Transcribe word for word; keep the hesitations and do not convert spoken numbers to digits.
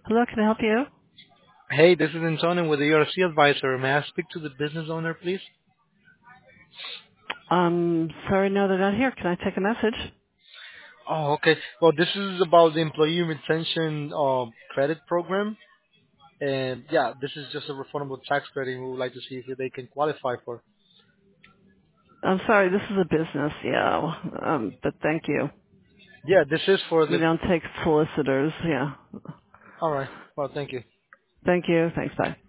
Hello, can I help you? Hey, this is Antonio with the E R C advisor. May I speak to the business owner, please? Um, sorry, no, they're not here. Can I take a message? Oh, okay. Well, this is about the employee retention uh, credit program, and yeah, this is just a refundable tax credit. We would like to see if they can qualify for. I'm sorry, this is a business, yeah. Um, but thank you. Yeah, this is for We the. don't take solicitors, yeah. All right. Well, thank you. Thank you. Thanks, bye.